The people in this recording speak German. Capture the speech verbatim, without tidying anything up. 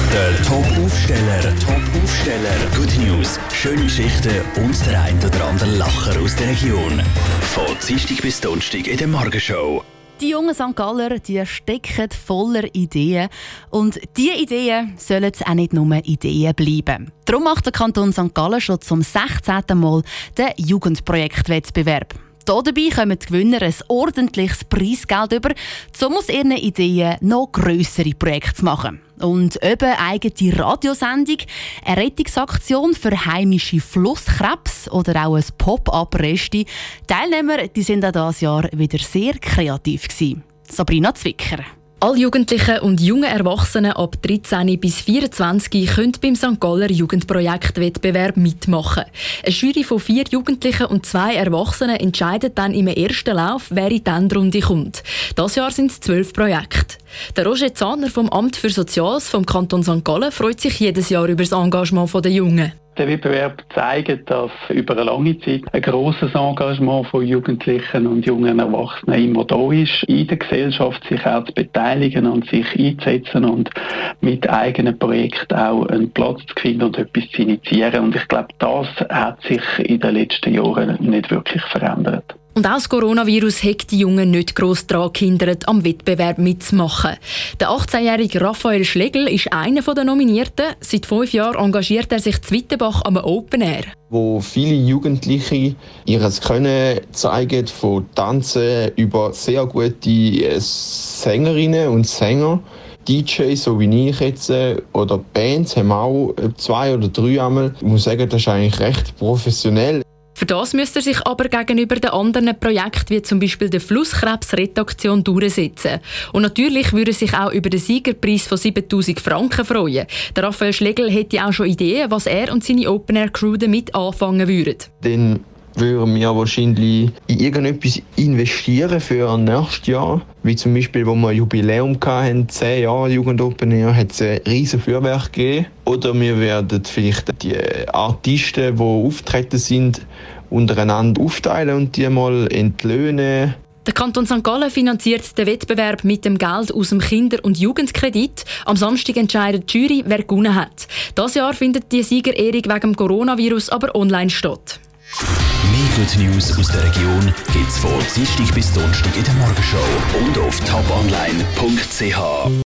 Der Top-Aufsteller, der Top-Aufsteller. Good News, schöne Geschichten und der ein oder andere Lacher aus der Region. Von Dienstag bis Donnerstag in der Morgenshow. Die jungen Sankt Galler die stecken voller Ideen. Und diese Ideen sollen auch nicht nur Ideen bleiben. Darum macht der Kanton Sankt Gallen schon zum sechzehnten Mal den Jugendprojektwettbewerb. Hier dabei kommen die Gewinner ein ordentliches Preisgeld über, um aus ihren Ideen noch grössere Projekte zu machen. Und eben eigene Radiosendung, eine Rettungsaktion für heimische Flusskrebs oder auch ein Pop-up-Resti. Teilnehmer die sind auch dieses Jahr wieder sehr kreativ gewesen. Sabrina Zwicker. Alle Jugendlichen und jungen Erwachsenen ab dreizehn bis vierundzwanzig können beim Sankt Galler Jugendprojektwettbewerb mitmachen. Eine Jury von vier Jugendlichen und zwei Erwachsenen entscheidet dann im ersten Lauf, wer in die Endrunde kommt. Dieses Jahr sind es zwölf Projekte. Der Roger Zahner vom Amt für Soziales vom Kanton Sankt Gallen freut sich jedes Jahr über das Engagement der Jungen. Der Wettbewerb zeigt, dass über eine lange Zeit ein grosses Engagement von Jugendlichen und jungen Erwachsenen immer da ist, in der Gesellschaft sich auch zu beteiligen und sich einzusetzen und mit eigenen Projekten auch einen Platz zu finden und etwas zu initiieren. Und ich glaube, das hat sich in den letzten Jahren nicht wirklich verändert. Und auch das Coronavirus hat die Jungen nicht gross daran gehindert, am Wettbewerb mitzumachen. Der achtzehnjährige Raphael Schlegel ist einer der Nominierten. Seit fünf Jahren engagiert er sich in Wittenbach am Open Air, wo viele Jugendliche ihr Können zeigen, von Tanzen über sehr gute Sängerinnen und Sänger. D Js, so wie ich jetzt, oder Bands haben auch zwei oder drei einmal. Ich muss sagen, das ist eigentlich recht professionell. Für das müsste er sich aber gegenüber den anderen Projekten, wie zum Beispiel der Flusskrebs-Rettaktion, durchsetzen. Und natürlich würde er sich auch über den Siegerpreis von siebentausend Franken freuen. Der Raphael Schlegel hätte auch schon Ideen, was er und seine Open-Air-Crew damit anfangen würden. Dann würden wir wahrscheinlich in irgendetwas investieren für nächstes Jahr. Wie zum Beispiel, wo wir ein Jubiläum hatten, zehn Jahre Jugend Open Air, hat es ein riesen Feuerwerk gegeben. Oder wir werden vielleicht die Artisten, die auftreten sind, untereinander aufteilen und die mal entlöhnen. Der Kanton Sankt Gallen finanziert den Wettbewerb mit dem Geld aus dem Kinder- und Jugendkredit. Am Samstag entscheidet die Jury, wer gewonnen hat. Dieses Jahr findet die Siegerehrung wegen dem Coronavirus aber online statt. Mehr Good News aus der Region gibt's von Dienstag bis Donnerstag in der Morgenshow und auf top online punkt c h.